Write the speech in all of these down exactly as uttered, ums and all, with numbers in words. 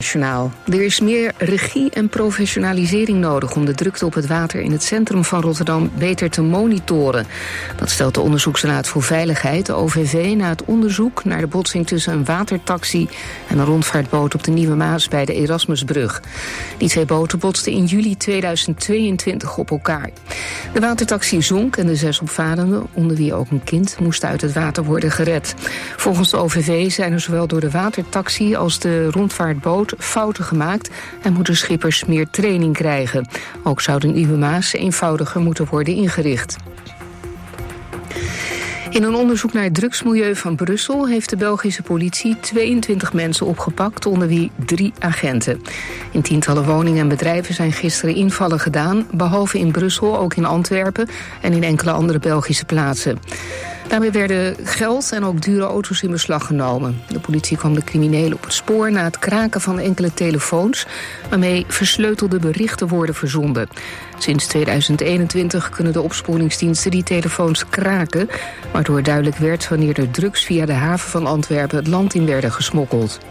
Journaal. Er is meer regie en professionalisering nodig om de drukte op het water in het centrum van Rotterdam beter te monitoren. Dat stelt de Onderzoeksraad voor Veiligheid, de O V V, na het onderzoek naar de botsing tussen een watertaxi en een rondvaartboot op de Nieuwe Maas bij de Erasmusbrug. Die twee boten botsten in juli tweeduizend tweeëntwintig op elkaar. De watertaxi zonk en de zes opvarenden, onder wie ook een kind, moesten uit het water worden gered. Volgens de O V V zijn er zowel door de watertaxi als de rondvaartboot fouten gemaakt en moeten schippers meer training krijgen. Ook zou de Nieuwe Maas eenvoudiger moeten worden ingericht. In een onderzoek naar het drugsmilieu van Brussel heeft de Belgische politie tweeëntwintig mensen opgepakt, onder wie drie agenten. In tientallen woningen en bedrijven zijn gisteren invallen gedaan, behalve in Brussel ook in Antwerpen en in enkele andere Belgische plaatsen. Daarmee werden geld en ook dure auto's in beslag genomen. De politie kwam de criminelen op het spoor na het kraken van enkele telefoons, waarmee versleutelde berichten worden verzonden. Sinds tweeduizend eenentwintig kunnen de opsporingsdiensten die telefoons kraken, waardoor duidelijk werd wanneer er drugs via de haven van Antwerpen het land in werden gesmokkeld.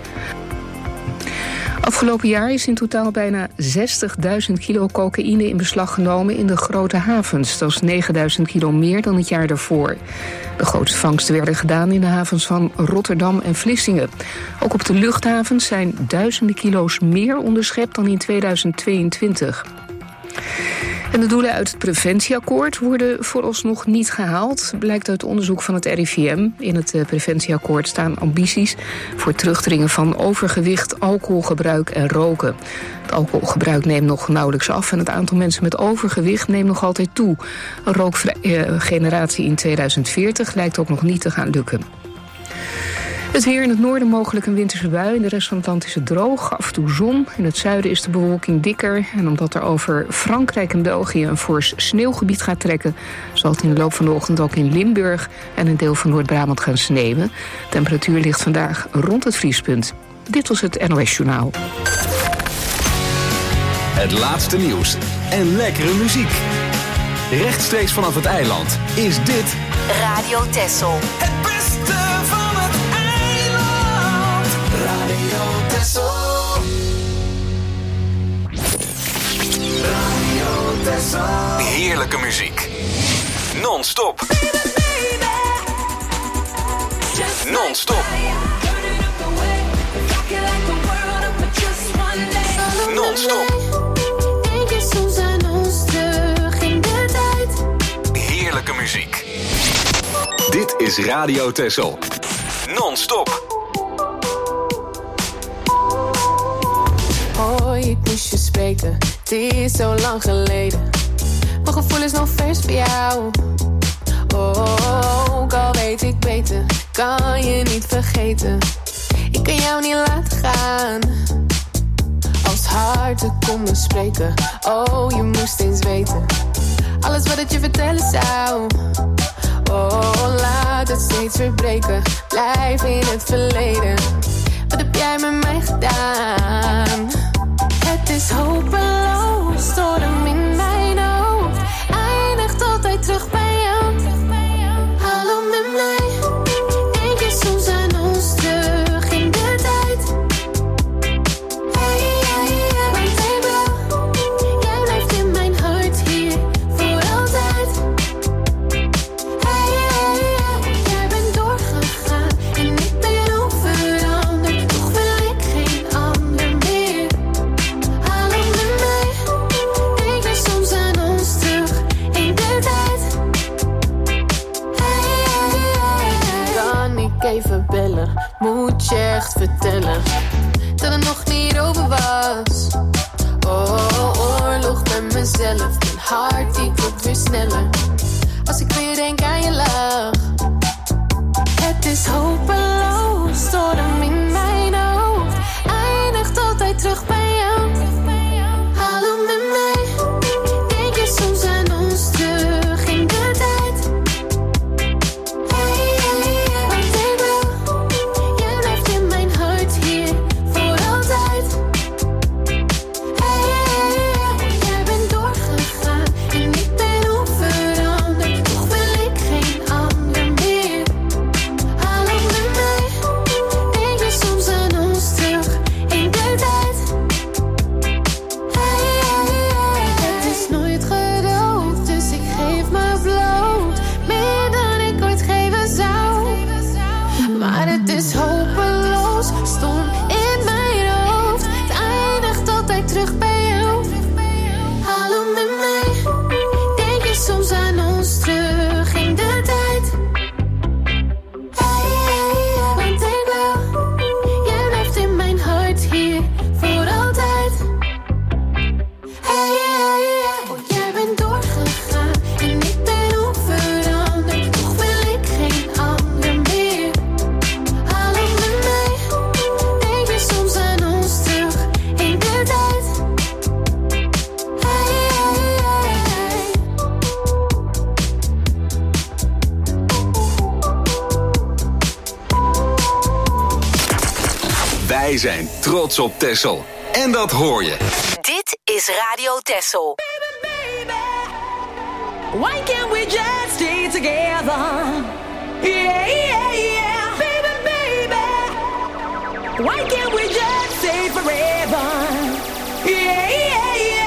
Afgelopen jaar is in totaal bijna zestigduizend kilo cocaïne in beslag genomen in de grote havens. Dat is negenduizend kilo meer dan het jaar daarvoor. De grootste vangsten werden gedaan in de havens van Rotterdam en Vlissingen. Ook op de luchthavens zijn duizenden kilo's meer onderschept dan in tweeduizend tweeëntwintig. En de doelen uit het preventieakkoord worden vooralsnog niet gehaald, blijkt uit onderzoek van het R I V M. In het preventieakkoord staan ambities voor het terugdringen van overgewicht, alcoholgebruik en roken. Het alcoholgebruik neemt nog nauwelijks af en het aantal mensen met overgewicht neemt nog altijd toe. Een rookvrije generatie in tweeduizend veertig lijkt ook nog niet te gaan lukken. Het weer: in het noorden mogelijk een winterse bui. In de rest van het land is het droog, af en toe zon. In het zuiden is de bewolking dikker. En omdat er over Frankrijk en België een fors sneeuwgebied gaat trekken, zal het in de loop van de ochtend ook in Limburg en een deel van Noord-Brabant gaan sneeuwen. De temperatuur ligt vandaag rond het vriespunt. Dit was het N O S Journaal. Het laatste nieuws en lekkere muziek. Rechtstreeks vanaf het eiland is dit Radio Texel. Het beste van het eiland. Radio Texel. Radio Texel. heerlijke muziek. Non-stop. Non-stop. Non-stop. Heerlijke muziek. Dit is Radio Texel. Non-stop. Hoi, ik moest je spreken. Het is zo lang geleden. Mijn gevoel is nog vers bij jou. Oh, ook al weet ik beter, kan je niet vergeten. Ik kan jou niet laten gaan. Als harten konden spreken. Oh, je moest eens weten. Alles wat ik je vertellen zou. Oh, laat het steeds verbreken. Blijf in het verleden. Wat heb jij met mij gedaan? Het is hopeloos, storm in mijn hoofd. Eindigt altijd terug bij jou. Hallo met mij. Denk je soms aan ons terug in de tijd? Hey, hey, hey, want hey bro, jij blijft in mijn hart hier voor altijd. Hey, hey, hey, jij bent doorgegaan en ik ben onveranderd. Toch wil ik geen ander meer. Hallo met mij, denk je soms aan ons terug in de tijd? Hey, hey, hey. Kan ik even bellen? Moet je echt vertellen dat het nog niet over was? Oh, oorlog met mezelf. Mijn hart die klopt weer sneller als ik weer denk aan je lach. Het is hopeloos, storm in mijn hoofd. Eindigt altijd terug bij jou. Hallo met mij. Denk je soms aan ons terug in de tijd? Hey, hey, hey, want hey bro, jij blijft in mijn hart hier voor altijd. Hey, hey, hey, jij bent doorgegaan en ik ben onveranderd. Wij zijn trots op Texel. En dat hoor je. Dit is Radio Texel. Baby, baby, why can't we just stay together? Yeah, yeah, yeah. Baby, baby, why can't we just stay forever? Yeah, yeah, yeah.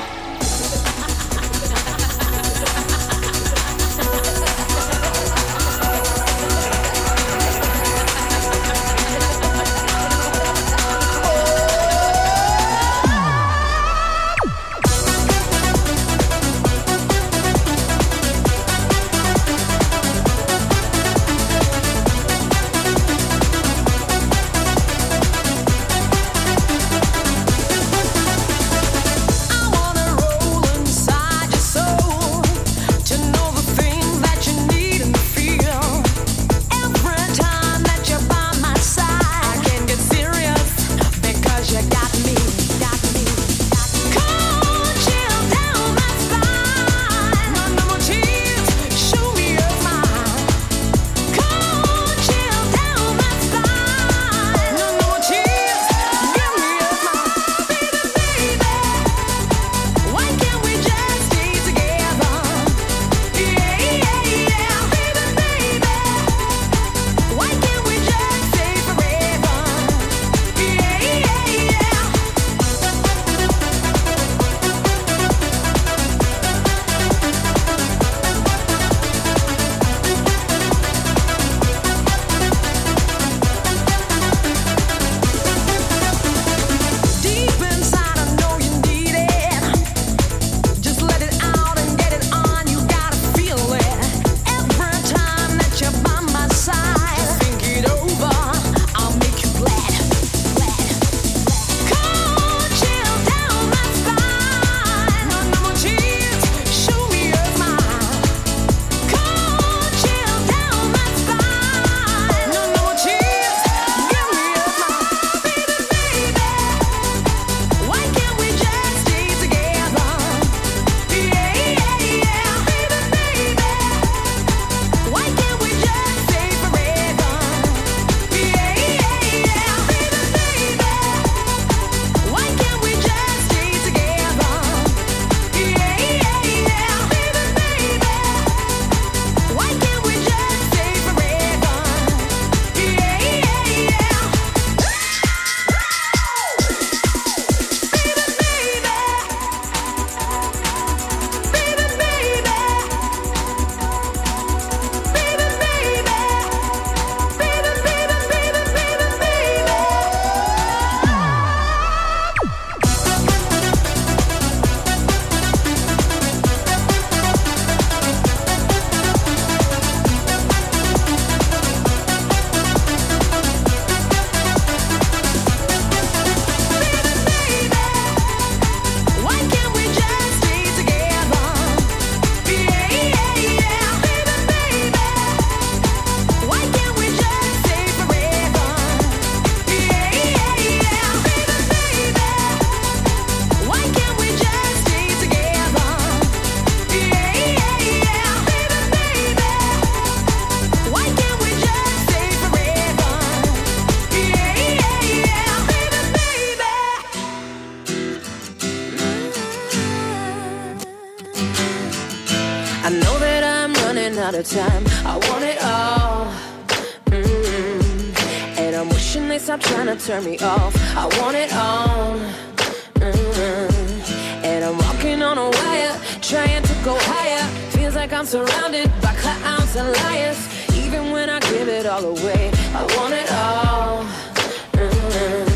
Time. I want it all, mm-hmm. And I'm wishing they stop trying to turn me off. I want it all, mm-hmm. And I'm walking on a wire, trying to go higher. Feels like I'm surrounded by clowns and liars. Even when I give it all away, I want it all, mm-hmm.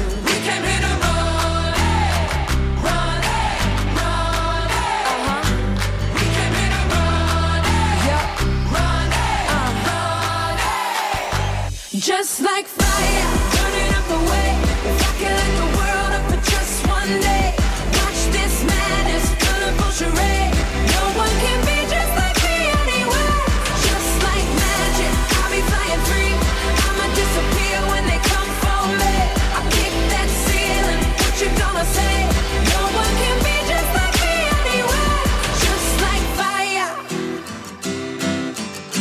Just like fire, burning up the way. If I can light the world up for just one day. Watch this madness, colorful charade. No one can be just like me anyway. Just like magic, I'll be flying free. I'ma disappear when they come for me. I kick that ceiling, what you gonna say? No one can be just like me anyway. Just like fire.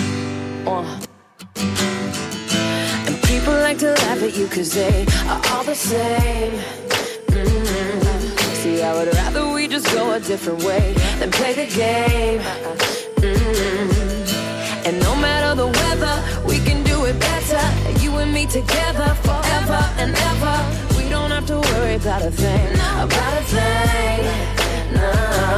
Uh. Like to laugh at you cause they are all the same. Mm-hmm. See, I would rather we just go a different way than play the game. Mm-hmm. And no matter the weather, we can do it better. You and me together forever and ever. We don't have to worry about a thing, about a thing. No.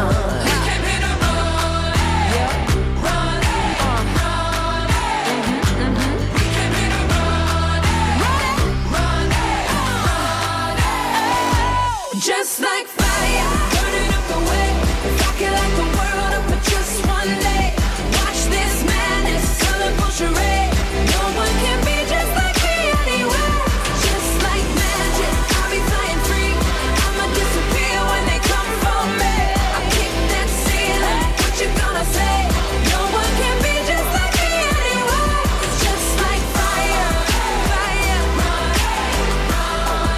Just like fire, burning up the way. If I could light the world up for just one day, watch this madness, colorful charade. No one can be just like me anyway. Just like magic, I'll be flying free. I'ma disappear when they come for me. I kick that ceiling, what you gonna say? No one can be just like me anyway. Just like fire, fire, run, run.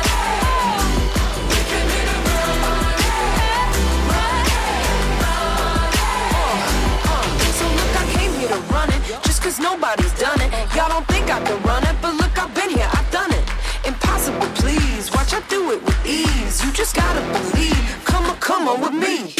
Cause nobody's done it. Y'all don't think I can run it, but look, I've been here, I've done it. Impossible, please. Watch I do it with ease. You just gotta believe. Come on, come on with me.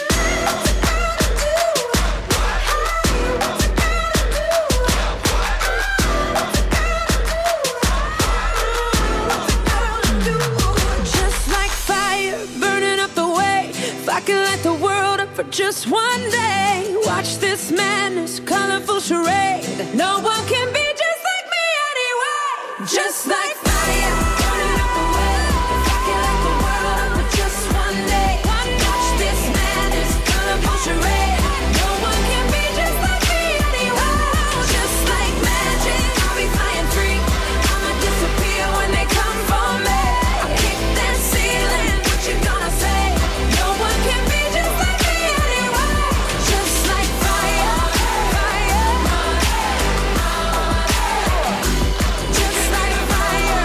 Just like fire, burning up the way. If I could light the world up for just one day, watch this madness, colorful charade. No one can be just like me anyway. Just like fire, burning up the way. If I could light the world up for just one day, watch this madness, colorful charade. No one can be just like me anyway. Just like magic, I'll be flying free. I'ma disappear when they come for me. I kick that ceiling, what you gonna say? No one can be just like me anyway. Just like fire, fire, just like fire,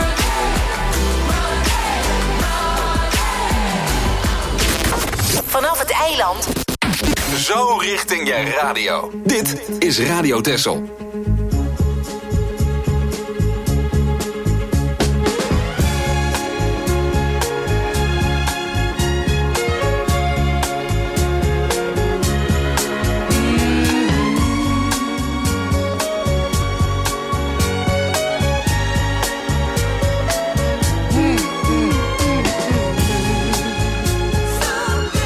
Vanaf het eiland. Zo richting je radio. Dit is Radio Texel.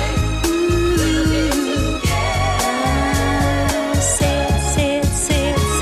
Sit, sit, sit.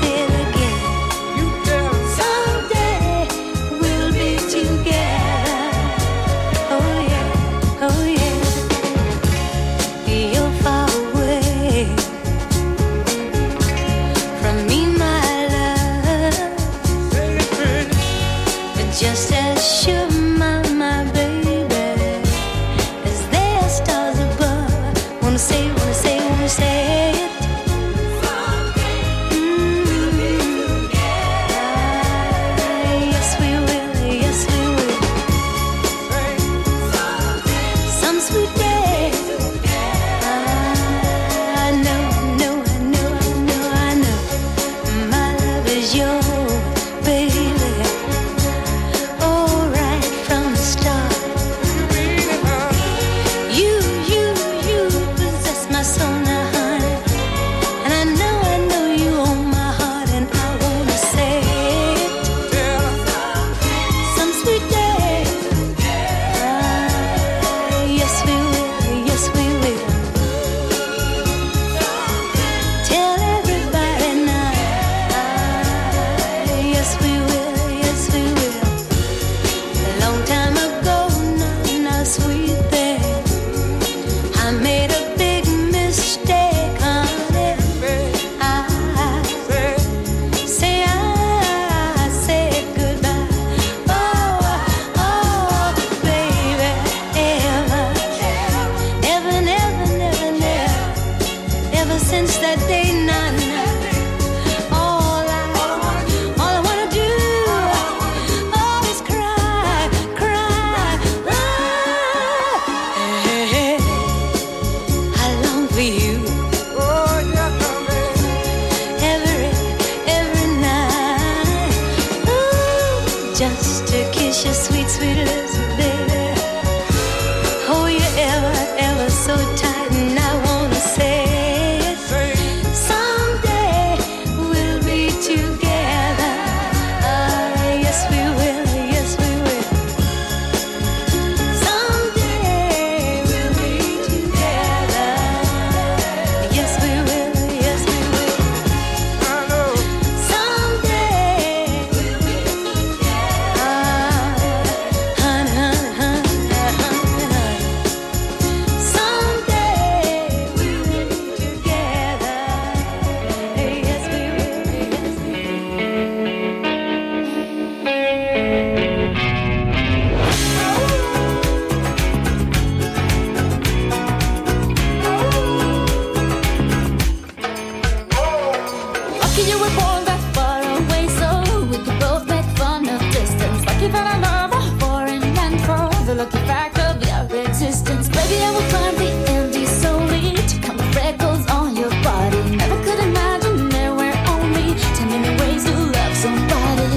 of your existence. Baby, I will climb the Andes solely to count the freckles on your body. Never could imagine there were only ten million ways to love somebody.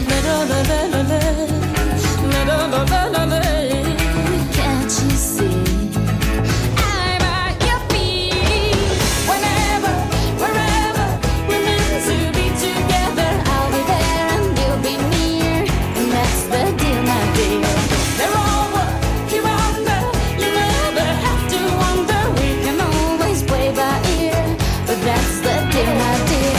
Can't you see? I'm at your feet. Whenever, wherever we're meant to be together, I'll be there and you'll be near, and that's the deal, my dear. They're over, you're under, you never have to wonder. We can always play by ear, but that's the deal, my dear.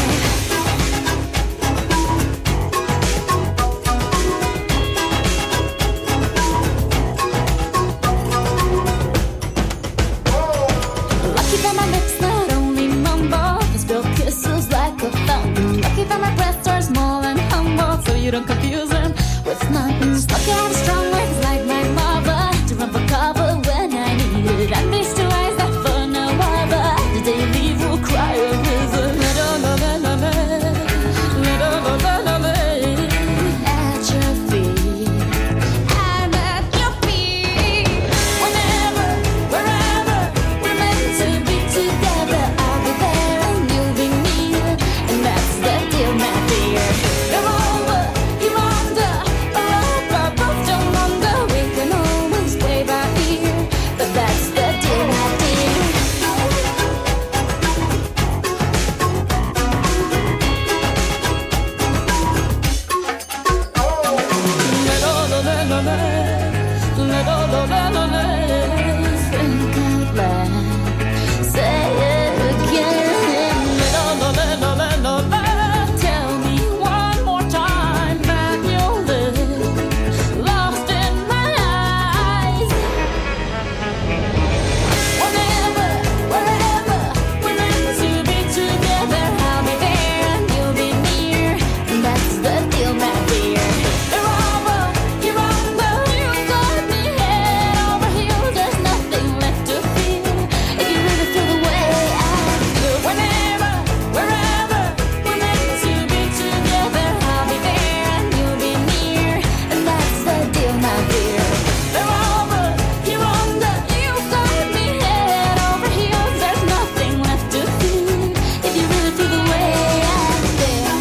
Lucky that my lips not only mumble, they spill kisses like a fountain. Lucky that my breasts are small and humble, so you don't confuse them with nothing. Just lucky I have strong legs like my mother to run for cover when I need it. And these two eyes that for no other, the day you leave will cry a river. At your feet, I'm at your feet. Whenever, wherever we're meant to be together, I'll be there and you'll be near, and that's the deal, my dear. You're over, you're under, or up, both don't wonder. We can always play by ear, but that's the deal, my dear. Think out loud, say it again. Tell me one more time that you'll live lost in my eyes. Whenever, wherever we're meant to be together, I'll be there and you'll be near, and that's the deal, my dear. You're over, you're under, you got me head over heels. There's nothing left to feel if you really feel the way I feel. Whenever, wherever we're meant to be together, I'll be there and you'll be near, and that's the deal, my dear. You're over, you're under, you got me head over heels. There's nothing left to feel if you really feel the way I feel.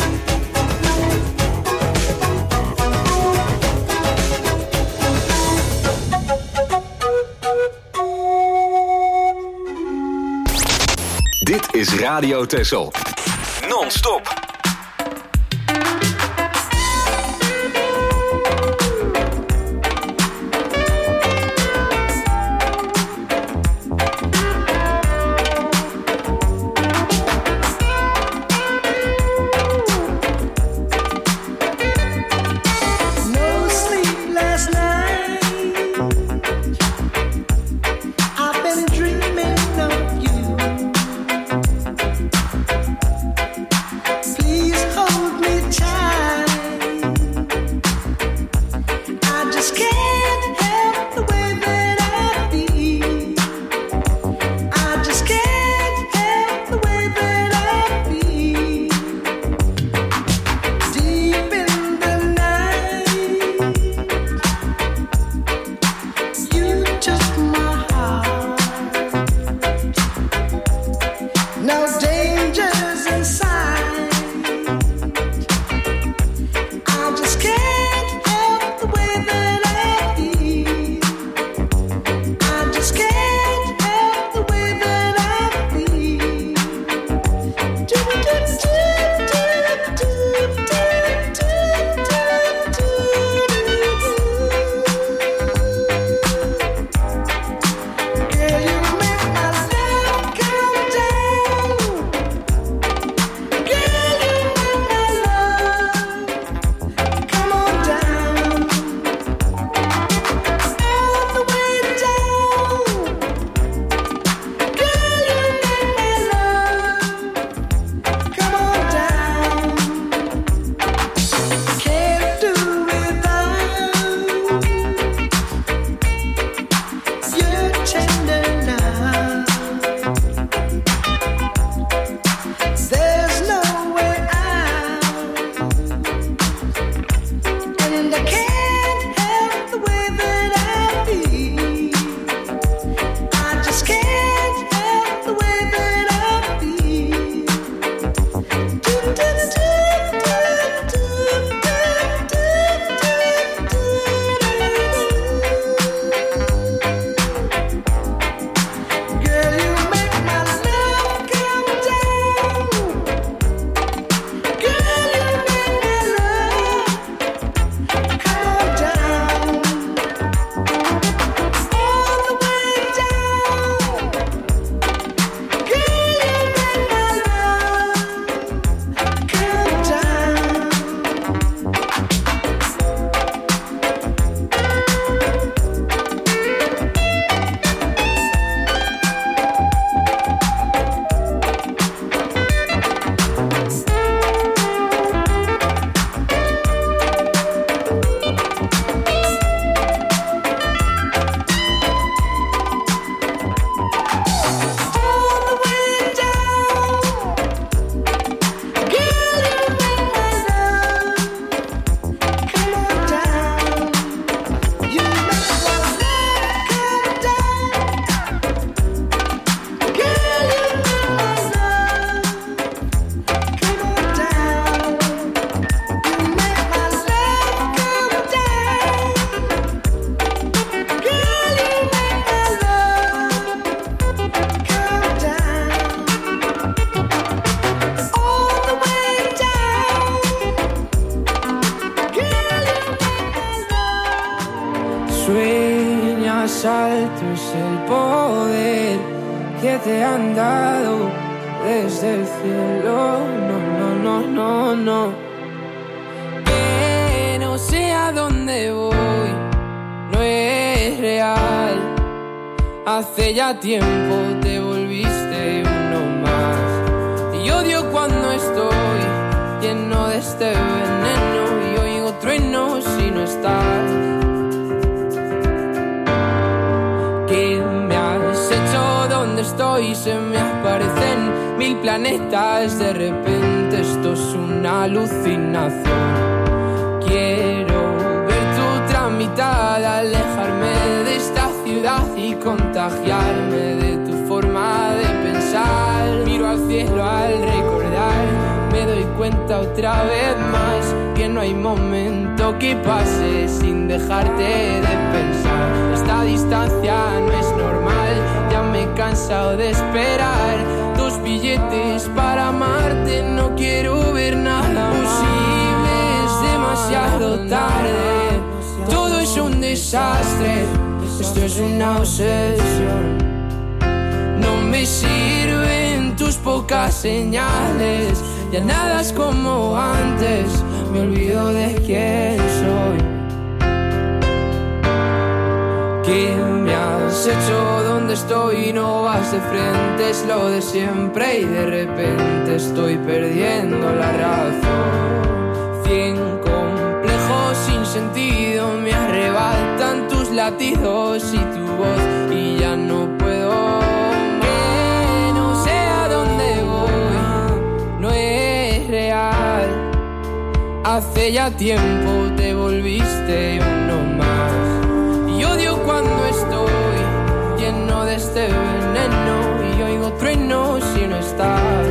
Dit is Radio Texel. Non-stop. No sleep last night. I've been dreaming of you. alto es el poder que te han dado desde el cielo. No, no, no, no, no. Que no sé a dónde voy, no es real. Hace ya tiempo te volviste uno más. Y odio cuando estoy lleno de este veneno y oigo truenos si no estás. ¿Qué me has hecho? ¿Dónde estoy? Se me aparecen mil planetas. De repente esto es una alucinación. Quiero ver tu otra mitad, alejarme de esta ciudad y contagiarme de tu forma de pensar. Miro al cielo al recordar, me doy cuenta otra vez más que no hay momento que pase sin dejarte de pensar. Esta distancia no es normal, ya me he cansado de esperar. Dos billetes para amarte, no quiero ver nada posible, es demasiado tarde. Todo es un desastre, esto es una obsesión. No me sirven tus pocas señales, ya nada es como antes, me olvido de quién soy. ¿Qué me has hecho? ¿Dónde estoy? No vas de frente, es lo de siempre y de repente estoy perdiendo la razón. Cien complejos sin sentido me arrebatan tus latidos y tu voz y ya no puedo. Que no sé a dónde voy, no es real. Hace ya tiempo te volviste uno más. Y odio cuando estoy lleno de este veneno y oigo truenos si no estás.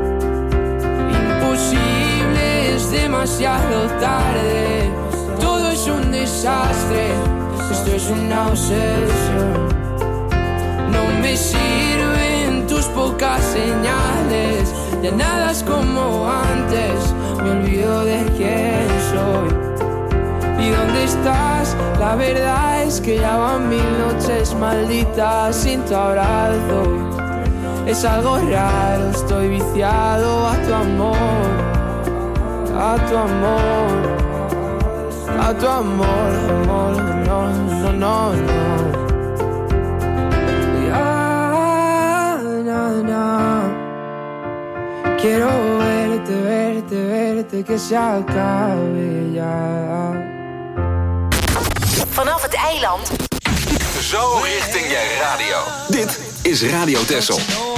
Imposible, es demasiado tarde. Todo es un desastre, esto es una obsesión. No me sirven tus pocas señales, ya nada es como antes, me olvido de quién soy. ¿Y dónde estás? La verdad es que ya van mil noches malditas sin tu abrazo. Es algo raro, estoy viciado a tu amor, a tu amor, a tu amor, amor, no, no, no, no. Ya, no, no. Quiero verte, verte, verte, que se acabe ya. Vanaf het eiland. Zo richting je radio. Dit is Radio Texel.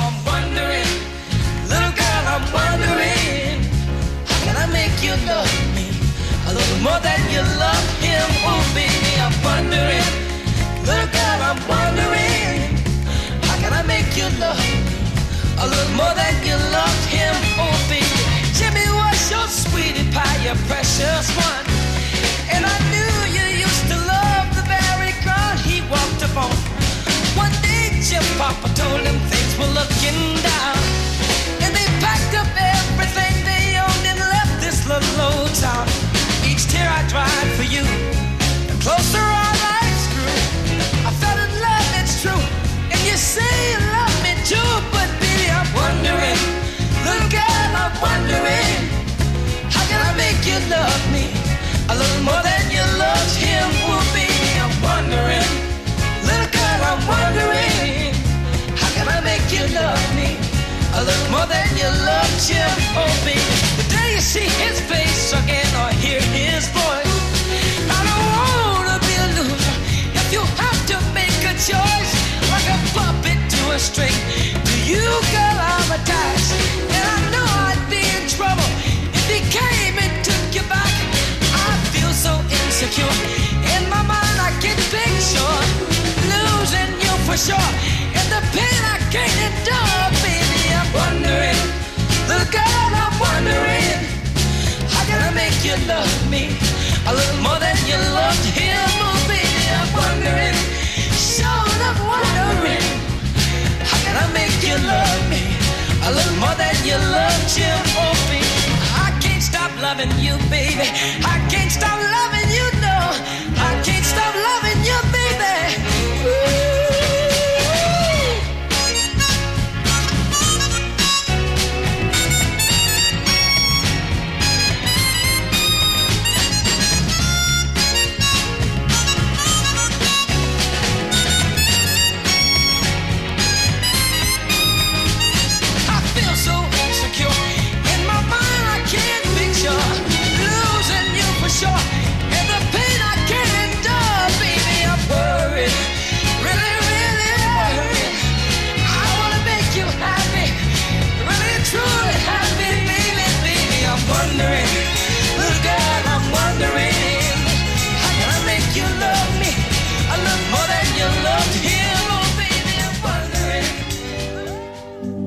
More than you love him, oh baby, I'm wondering. Little girl, I'm wondering. How can I make you love me a little more than you love him, oh baby? Jimmy was your sweetie pie, your precious one. And I knew you used to love the very ground he walked upon. One day Jim Papa told him things were looking down, and they packed up everything they owned and left this little old town. Each tear I dried for you, the closer our lives grew. I fell in love, it's true, and you say you love me too. But baby, I'm wondering, little girl, I'm wondering, how can I make you love me a little more than you loved him? Oh baby, I'm wondering, little girl, I'm wondering, how can I make you love me a little more than you loved him? Oh baby, the day you see his face again or hear his voice, I don't wanna be a loser. If you have to make a choice, like a puppet to a string, to you, girl, I'm attached. And I know I'd be in trouble if he came and took you back. I feel so insecure, in my mind I can picture losing you for sure, and the pain I can't endure. Baby, I'm wondering, little girl, I'm wondering, how can I make you love me a little more than you loved him? Oh baby, I'm wondering, sure up wondering, how can I make you love me a little more than you loved him? Oh baby, I can't stop loving you, baby, I can't stop loving you, no, I can't stop loving you, baby. Ooh.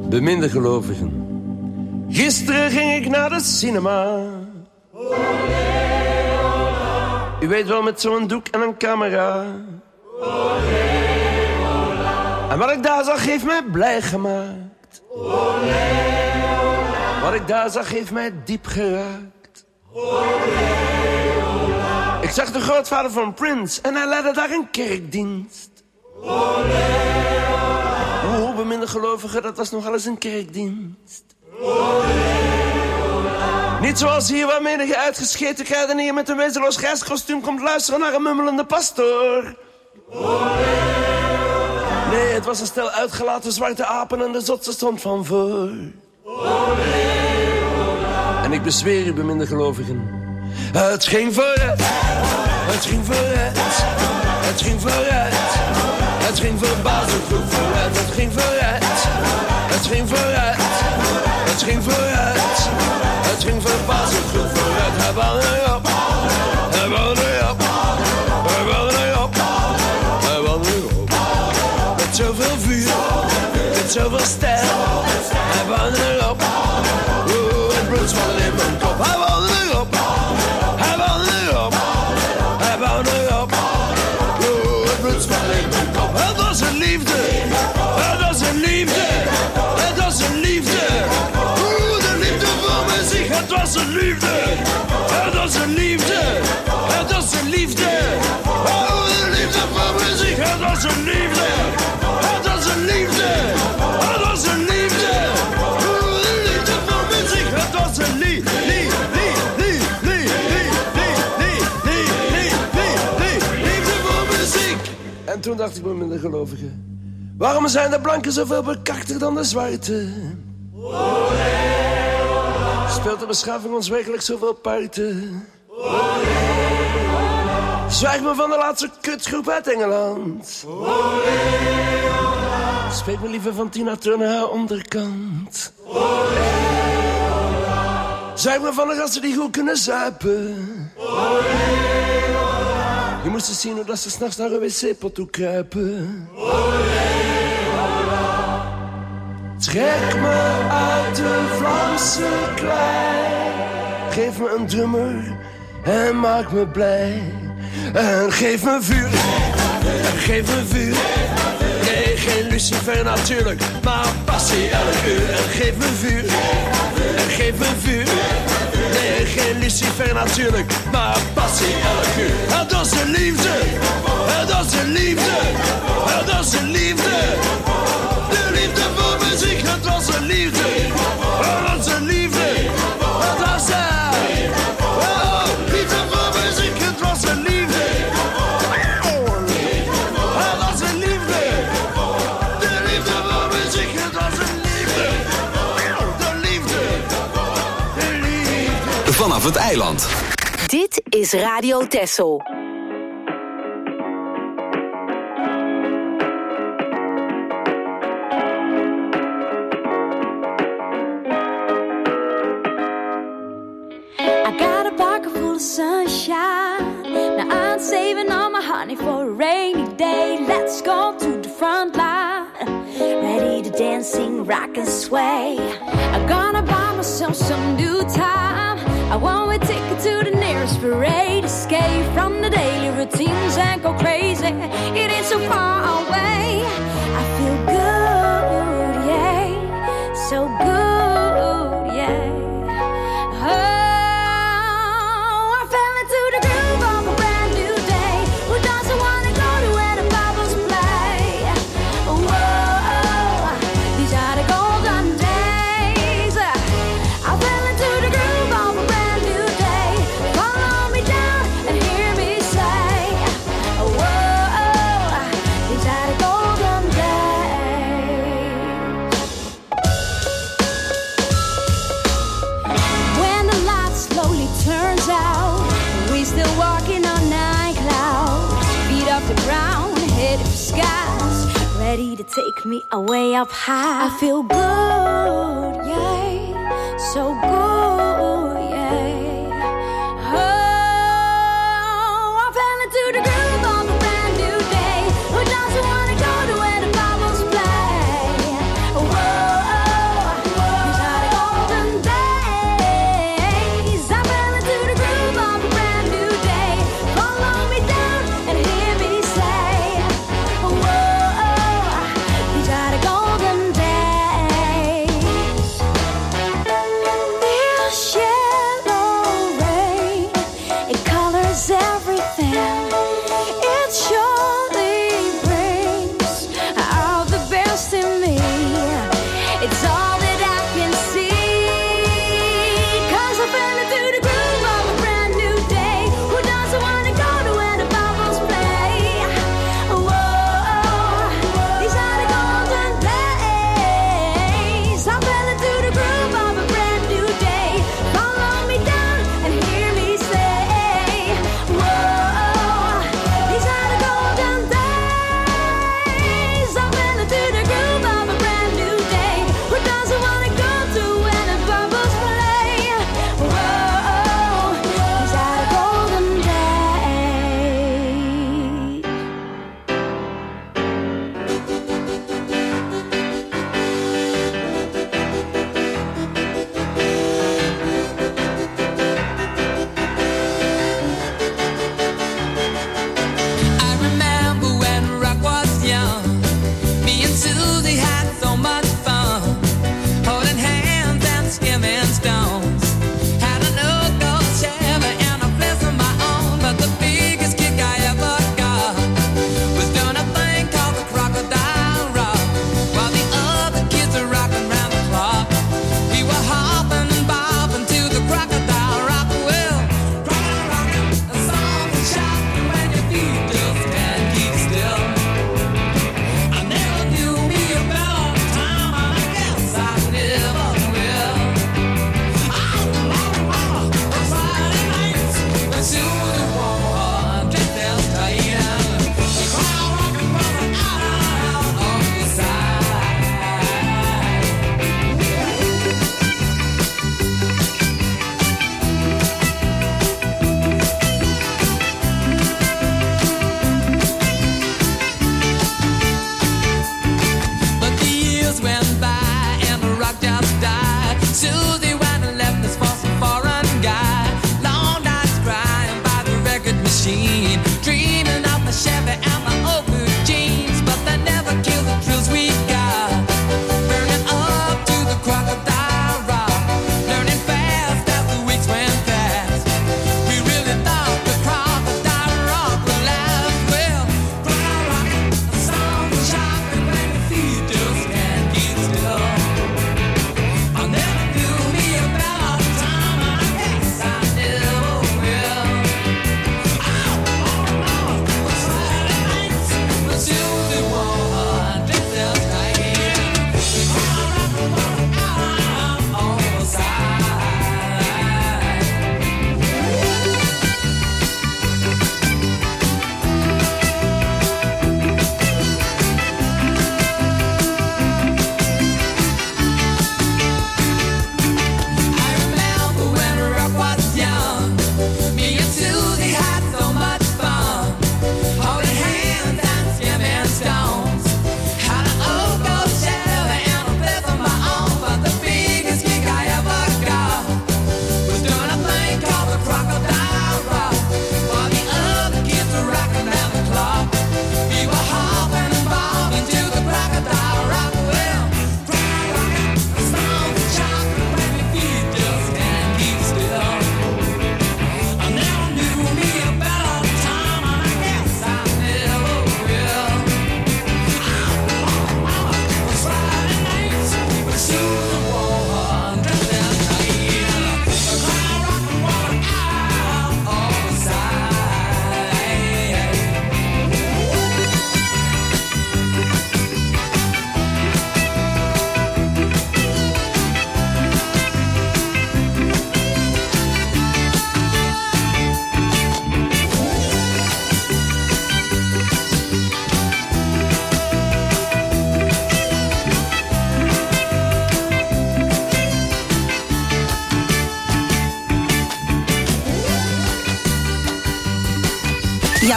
Beminde gelovigen. Gisteren ging ik naar de cinema. U weet wel, met zo'n doek en een camera. En wat ik daar zag heeft mij blij gemaakt. Wat ik daar zag heeft mij diep geraakt. Ik zag de grootvader van Prince en hij leidde daar een kerkdienst. Oh, beminde gelovigen, dat was nogal eens een kerkdienst. Niet zoals hier waar menige uitgescheten kruidenier met een wezenloos grijskostuum komt luisteren naar een mummelende pastoor. Nee, het was een stel uitgelaten zwarte apen en de zotse stond van voor. En ik bezweer u, beminde gelovigen, het ging vooruit, het ging vooruit, het ging vooruit, het ging verbazend goed vooruit, het ging vooruit, het ging vooruit, het ging vooruit, het ging verbazend goed vooruit. Hij wou erop, hij wou erop, hij wou erop, hij wou erop. Met zoveel vuur, met zoveel stijl, hij wou erop. Oeh, het bloed zwallen in mijn kop. Hij wou erop, hij wou erop, hij wou erop. Oeh, het bloed zwallen in mijn kop. Het was een liefde, het was een liefde, het was een liefde. Oeh, de liefde voor muziek. Het was een liefde, het was een liefde, het was een liefde. Oh, de liefde voor muziek. Het was een liefde, het was een liefde, het was een liefde. Oh, de liefde voor muziek. Het was een liefde, liefde voor muziek. En toen dacht ik bij mijn gelovigen, waarom zijn de blanken zoveel bekakter dan de zwarte? Speelt de beschaving ons werkelijk zoveel parten? Zwijg me van de laatste kutgroep uit Engeland. Spreek me liever van Tina Turner haar onderkant. Zwijg me van de gasten die goed kunnen zuipen. Je moest eens zien hoe dat ze s'nachts naar een wc-pot toe kruipen. Trek me uit de Vlaamse klei. Geef me een drummer en maak me blij. En geef me vuur, en geef me vuur. Nee, geen Lucifer natuurlijk, maar passie elk uur. En geef me vuur, en geef me vuur. Nee, geen Lucifer natuurlijk, maar passie elk uur. Het was een liefde, het was een liefde, het was een liefde. De liefde voor muziek, het was een liefde, het was een liefde, het was een oh, liefde voor muziek, het was een liefde, het was een liefde, de liefde voor muziek, het was een liefde, de liefde, de liefde. Vanaf het eiland. Dit is Radio Texel. Sunshine. Now I'm saving all my honey for a rainy day. Let's go to the front line. Ready to dance, sing, rock and sway. I'm gonna buy myself some new time. I want a ticket to the nearest parade. Escape from the daily routines and go crazy. It ain't so far away. I feel good, yeah. So good, yeah. Oh. Ready to take me away up high. I feel good, yeah, so good, yeah. Oh, I fell into the groove of a brand new day. Who doesn't wanna go to where the bubbles play? Whoa,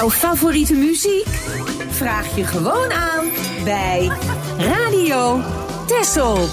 Jouw favoriete muziek? Vraag je gewoon aan bij Radio Texel.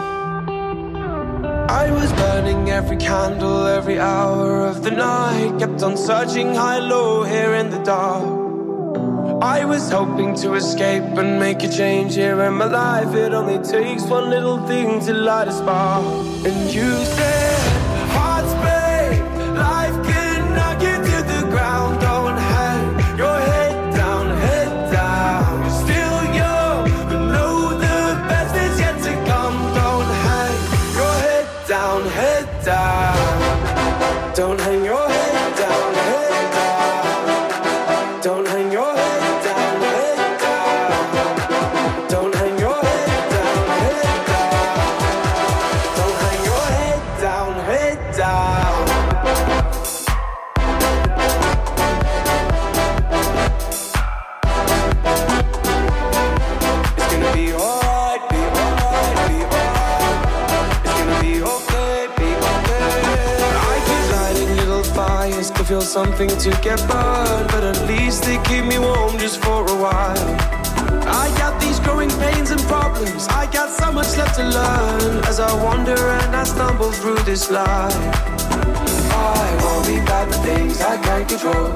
I was burning every candle, every hour of the night. Kept on searching high, low, here in the dark. I was hoping to escape and make a change here in my life. It only takes one little thing to light a spark. And you said, hearts break, life can knock you to the ground. Don't hang your head down, head down. You're still young, but know the best is yet to come. Don't hang your head down, head down. Don't hang your head down, head down. Don't hang your head down, head down. Don't hang your head down, head down. Don't hang your head down, head down. It's gonna be alright, be alright, be alright. It's gonna be okay, be okay. I keep lighting little fires to feel something to get burned, but at least they keep me warm just for a while. I got these growing pains and problems. I got so much left to learn as I wander and I stumble through this life. I worry about the things I can't control.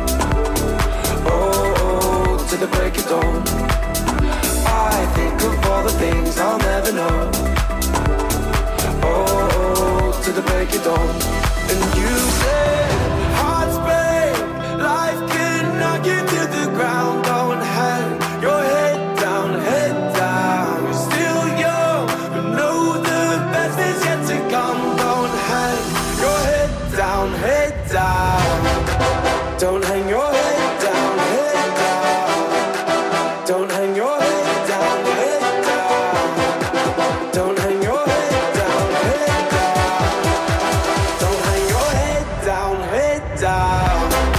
Oh, oh, to the break of dawn. I think of all the things I'll never know. Oh, oh, to the break of dawn. And you said, hearts break, life can knock you to the ground. Don't hang your head down, head down. You're still young, but know the best is yet to come. Don't hang your head down, head down. Don't hang your head down, head down. Don't hang your head down, head down. Don't hang your head down, head down. Don't hang your head down, head down.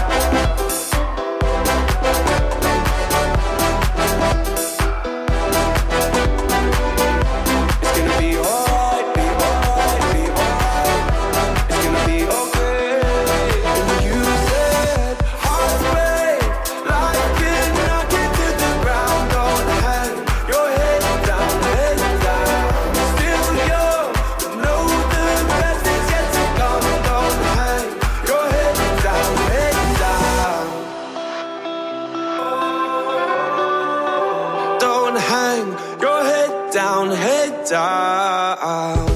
It's gonna be alright, be alright, be alright. It's gonna be okay. And you said, hearts break, life can knock you to the ground. Don't hang your head down, head down. Still young, but know the best is yet to come. Don't hang your head down, head down. Don't hang your head down, head down.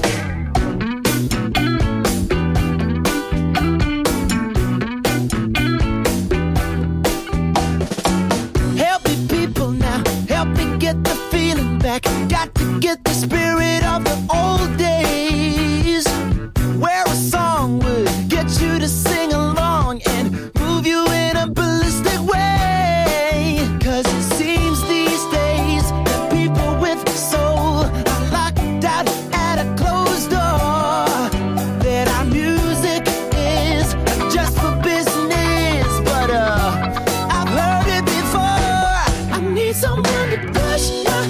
Help me, people, now. Help me get the feeling back. Got to get the spirit of the old days, where a song would get you to sing along and move you in a ballistic way. 'Cause it seems these days that people with soul are locked out at a closed door. That our music is just for business, but uh, I've heard it before. I need someone to push my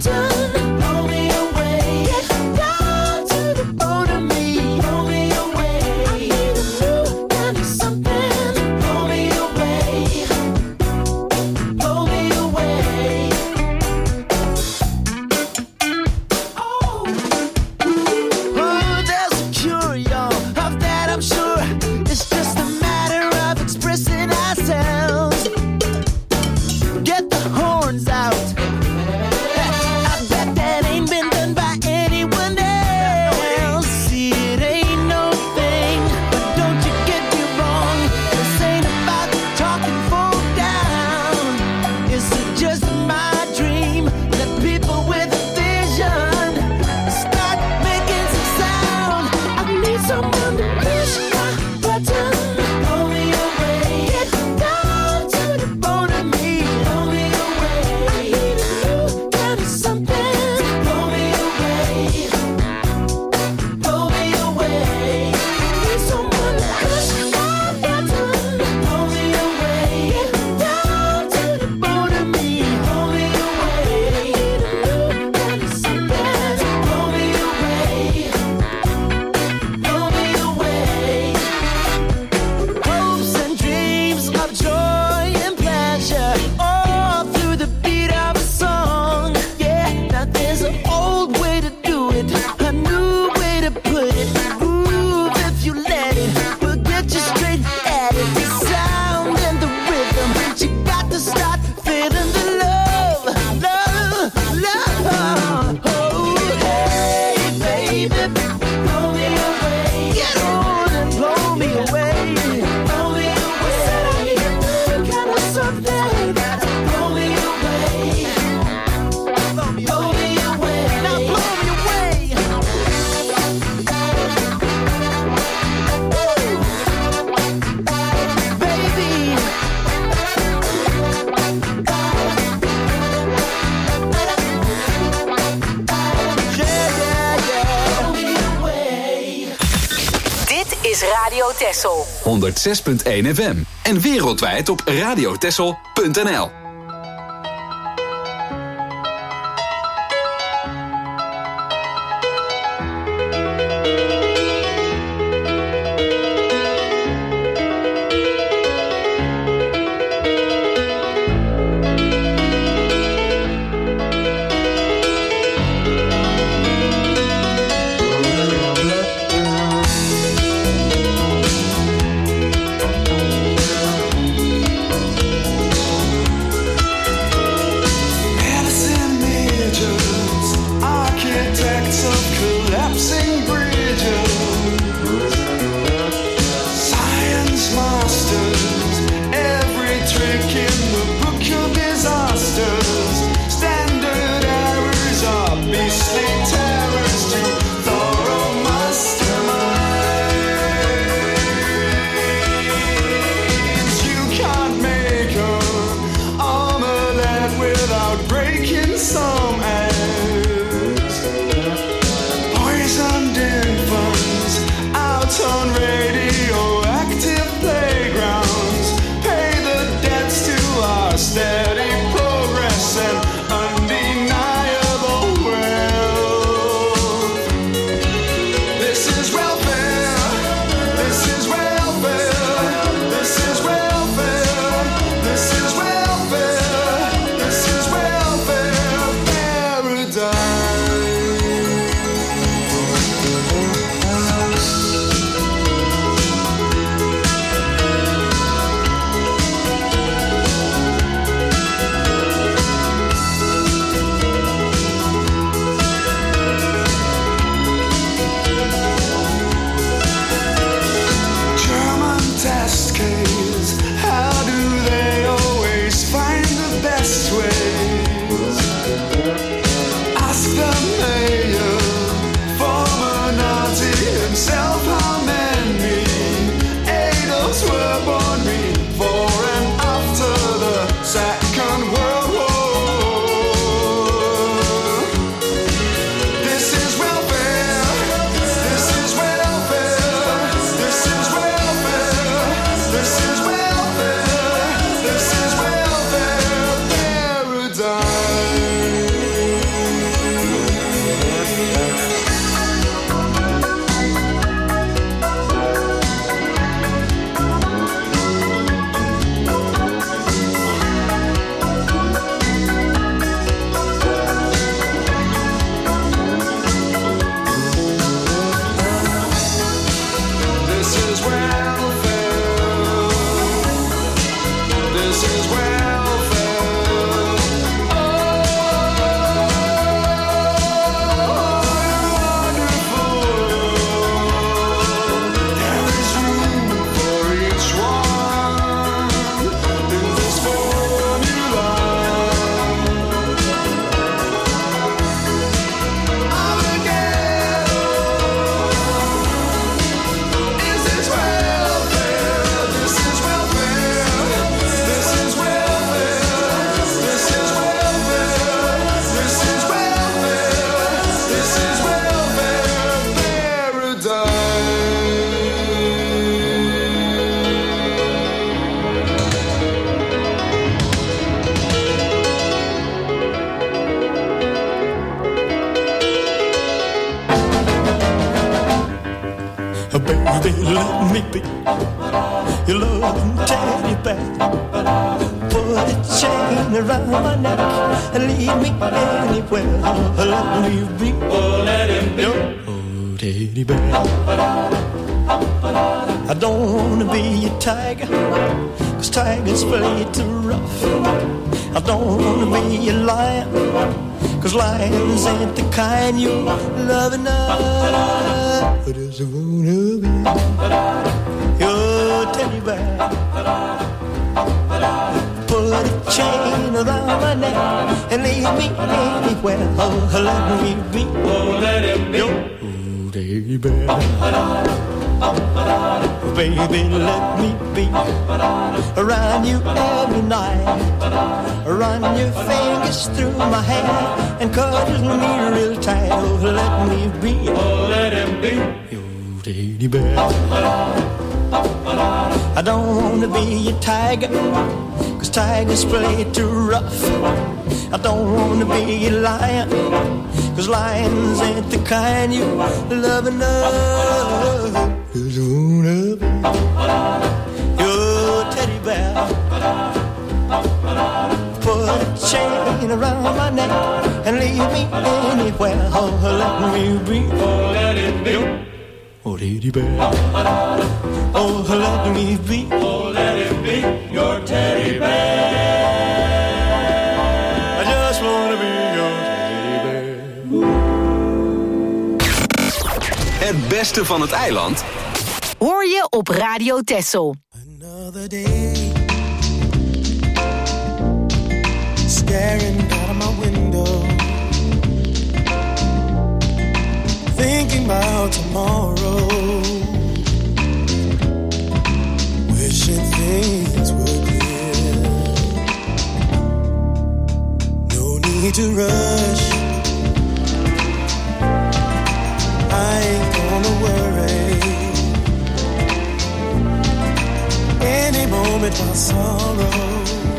button, blow me away, get down to the bone of me, blow me away. Radio Texel. honderdzes punt één F M. En wereldwijd op radiotexel punt n l. Baby, let me be your loving teddy bear. Put a chain around my neck and lead me anywhere. Let me be, oh, let him be your oh, teddy bear. I don't wanna be a tiger, 'cause tigers play too rough. I don't wanna be a lion, 'cause lions ain't the kind you love enough. But I just wanna be your teddy bear. Put a chain around my neck and leave me anywhere. Oh, let me be, oh, let him be your teddy bear. Baby, let me be around you every night. Run your fingers through my hair and cuddle me real tight. Oh, let me be, oh, let him be your teddy bear. I don't wanna be a tiger, cause tigers play too rough. I don't wanna be a lion, cause lions ain't the kind you love enough. Cause I wanna be your teddy bear. Put a chain around my neck and leave me anywhere. Oh, let me be. Oh, let it be. Oh, teddy bear. Oh, let me be. Oh, let it be your teddy bear. I just wanna be your teddy bear. Het beste van het eiland Hoor je op Radio Texel. Another day, staring out of my window, thinking about tomorrow, wishing things were clear. No need to rush, I ain't gonna worry. Any moment my sorrow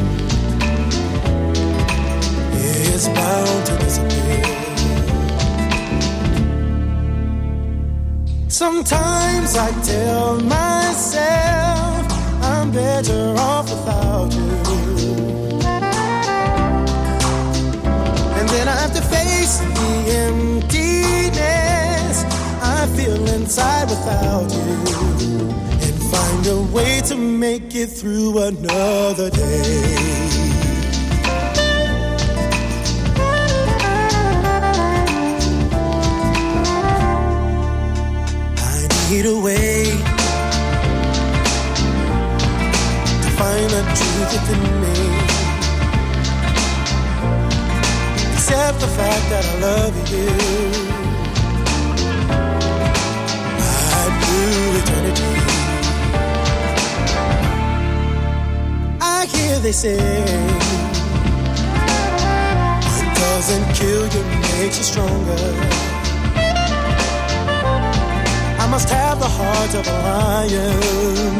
is bound to disappear. Sometimes I tell myself I'm better off without you, and then I have to face the emptiness I feel inside without you, and find a way to make it through another day. Need a way to find the truth within me, accept the fact that I love you. My blue eternity. I hear they say what doesn't kill you makes you stronger. I must have the heart of a lion,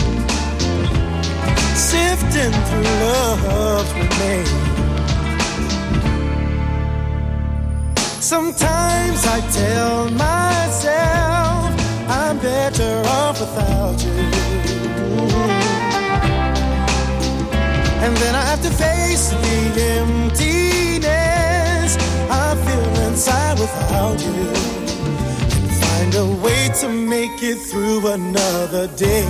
sifting through love's remains. Sometimes I tell myself I'm better off without you, and then I have to face the emptiness I feel inside without you, find a way to make it through another day.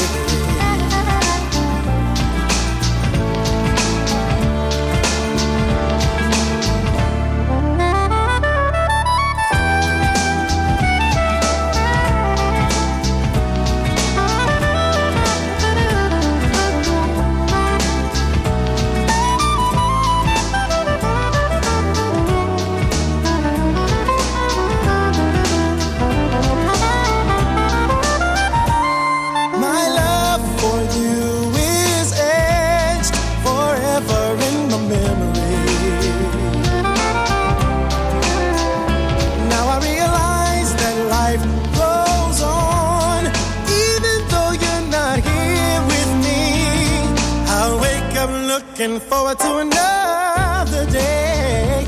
Looking forward to another day,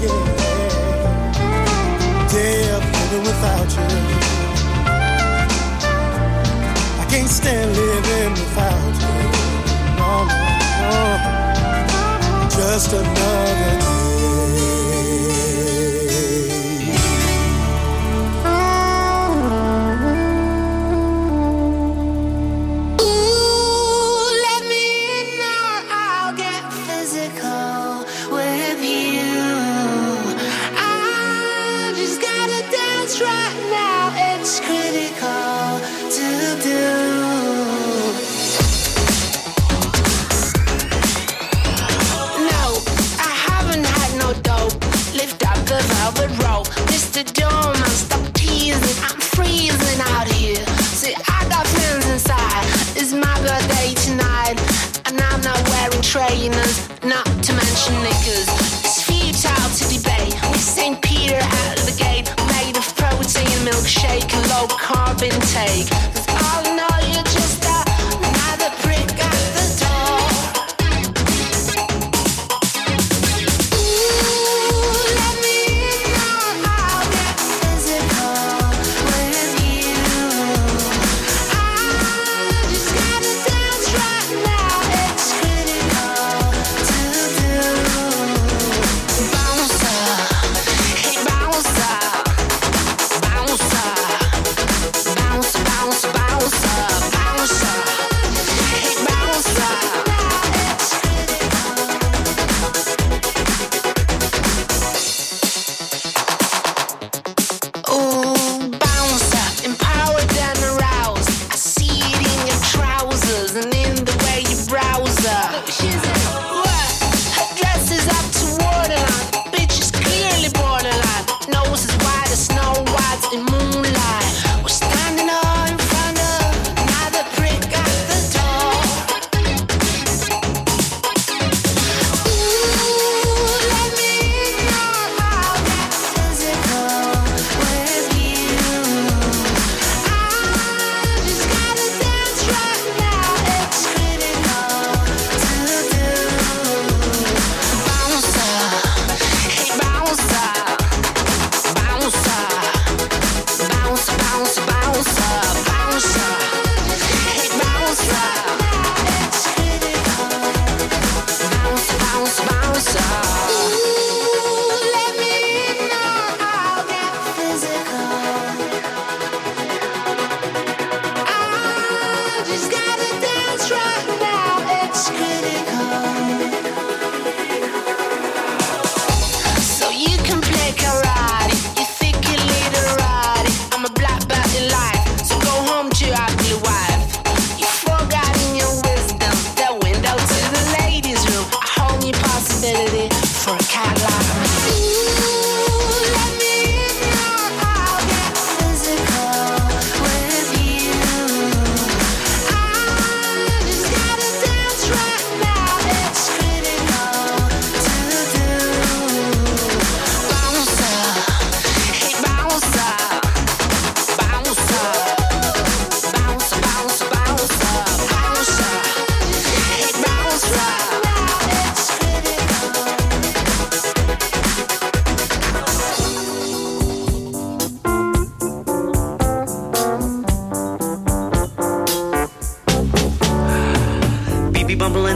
day of living without you. I can't stand living without you. No, no, no. Just another day. Trainers, not to mention niggas. It's futile to debate. With Saint Peter out of the gate, made of protein, milkshake, and low carb intake. 'Cause all I know you're just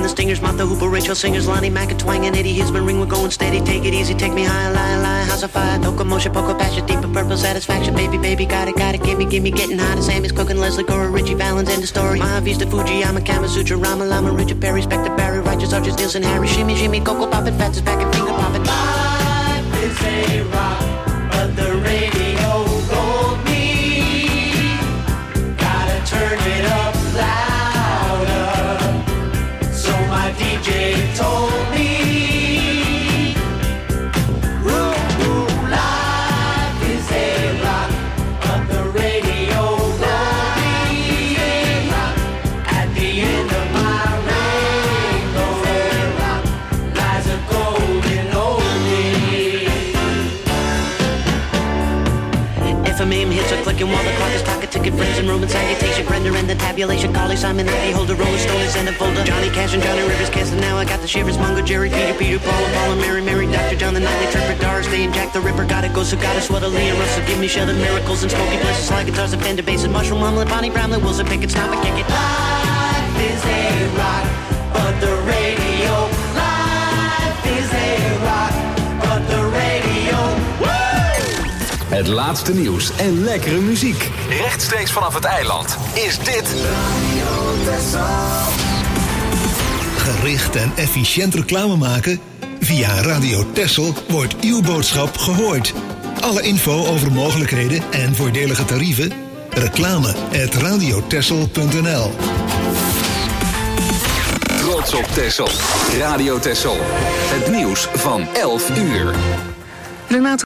the Stingers, Martha Hooper, Rachel Singers, Lonnie Mack, and Twang, and Eddie Hisman, ring, we're going steady, take it easy, take me high, lie, lie, house of fire, locomotion, poco passion, deeper purple satisfaction, baby, baby, got it, got it, gimme, gimme, getting hot, Sammy's cooking, Leslie Gore, Richie Valens, end the story, Maha Vista, Fujiyama, Kama Sutra, Rama Lama, Richard Perry, Spectre Barry, Righteous Archers, Nielsen, Harry, Shimmy, Jimmy, Coco Poppin', Fats is back and finger poppin'. Life is a rock, but the radio told me, gotta turn it up louder, so my D J told me, ooh, ooh, life is a rock, but the radio told me, at the end of my rainbow lies a golden oldie. F M A M hits are clicking while the clock is talking, ticket friends and Roman salutation, Brenda and the tabulation, Carly, Simon, Ivy, Holder, Rolling Stone, is in a folder, Johnny Cash and Johnny Rivers, casting now, I got the shivers, Mungo, Jerry, Peter, Peter, Paul, and Paul, and Mary, Mary, Doctor John, the Nightly Tripper, Doris Day, and Jack the Ripper, gotta go, so gotta sweater, Lee and Russell, give me shelter, miracles, and smoky places, slide guitars, and Fender bass, and Mushroom, Mumlet, Bonnie Bramlett, Wilson, Pickett, stop it, kick it. Life is a rock, but the radio, life is a rock, but the radio, woo! Het laatste nieuws en lekkere muziek. Rechtstreeks vanaf het eiland. Is dit gericht en efficiënt reclame maken? Via Radio Texel wordt uw boodschap gehoord. Alle info over mogelijkheden en voordelige tarieven? Reclame at radiotexel punt n l. Trots op Texel. Radio Texel. Het nieuws van elf uur. Renate